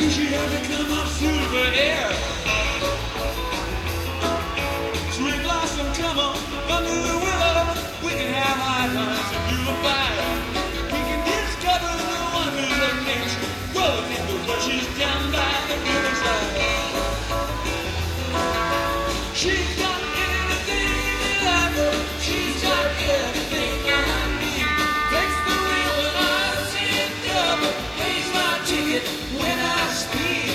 She had to come up through the air. Sweet blossom, come on, under the willow. We can have high times and do the fire. We can discover the wonders of nature. Go think of what she's down by the riverside. She's got everything delightful. She's got everything I need. Takes the wheel when I see it double. Pays my ticket when I speed.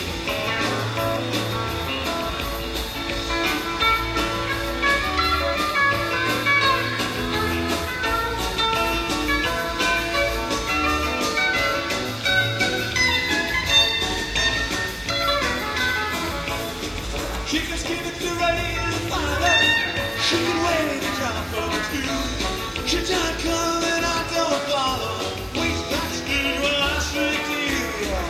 She can skip it to rain and fire. She can wait a drop for the two. She's not coming, I don't follow. Waits backstage when I straight to you.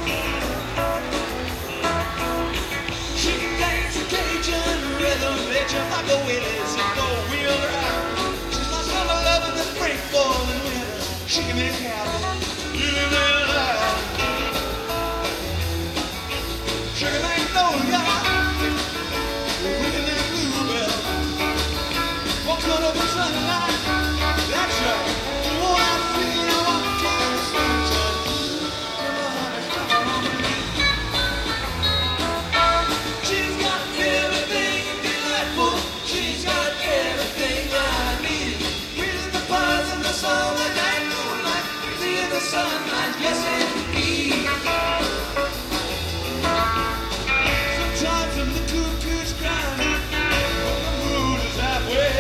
She can dance a Cajun rhythm, bitch, like a Willis and four-wheel drive. She's my summer love in the spring, fall, and winter. She can make happen, live their life. Sugar Magnolia. Walking on over sunlight, that's right. Oh, I feel I want to tell the sunshine. She's got everything delightful. She's got everything I need. With the buzz and the soul and that moonlight, see the sunlight, yes indeed. Sometimes when the cuckoo's crying, the moon is halfway.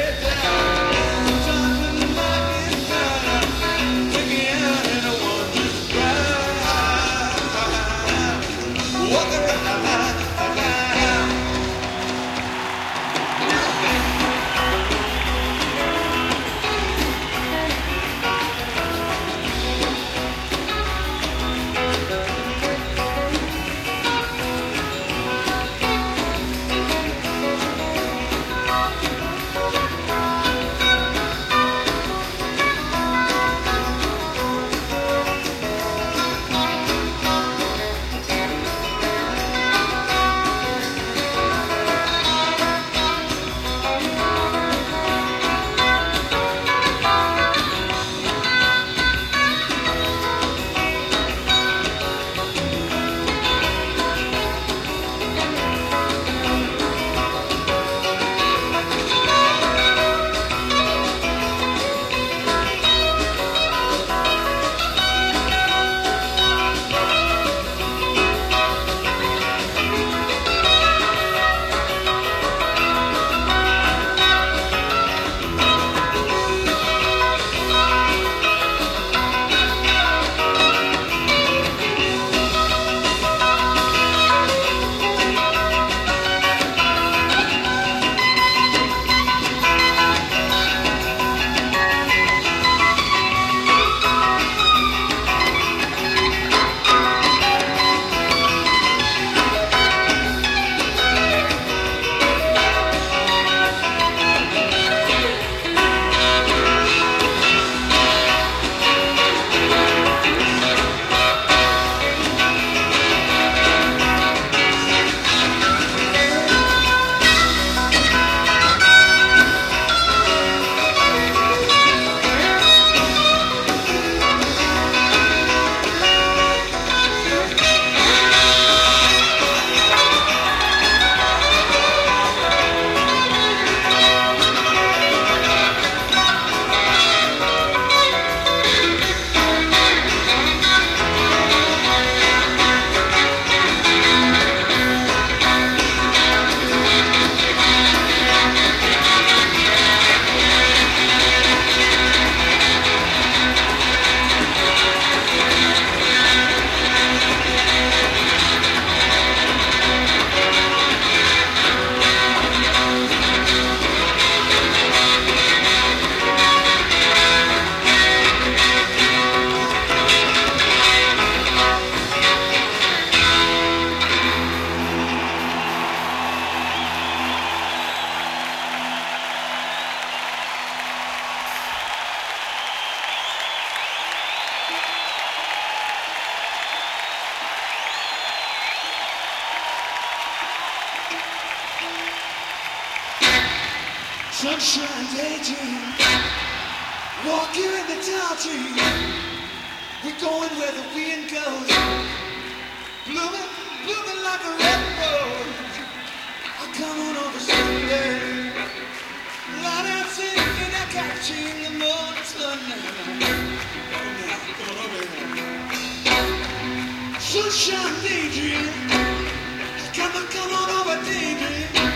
Sunshine daydream, walking in the tall tree. We're going where the wind goes, blooming, blooming like a red rose. I'll come on over someday. Line out singing, I'm catching the morning sun. Come on over here. Sunshine daydream, come on over daydream.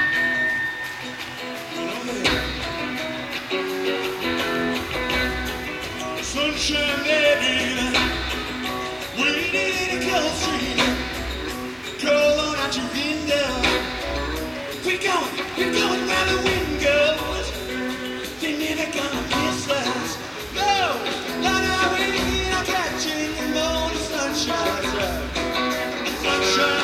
Sunshine baby, waiting in a cold street. Call on out your window. We're going where the wind goes. They never gonna miss us. No, not our way. I'm catching the morning sunshine. Sunshine.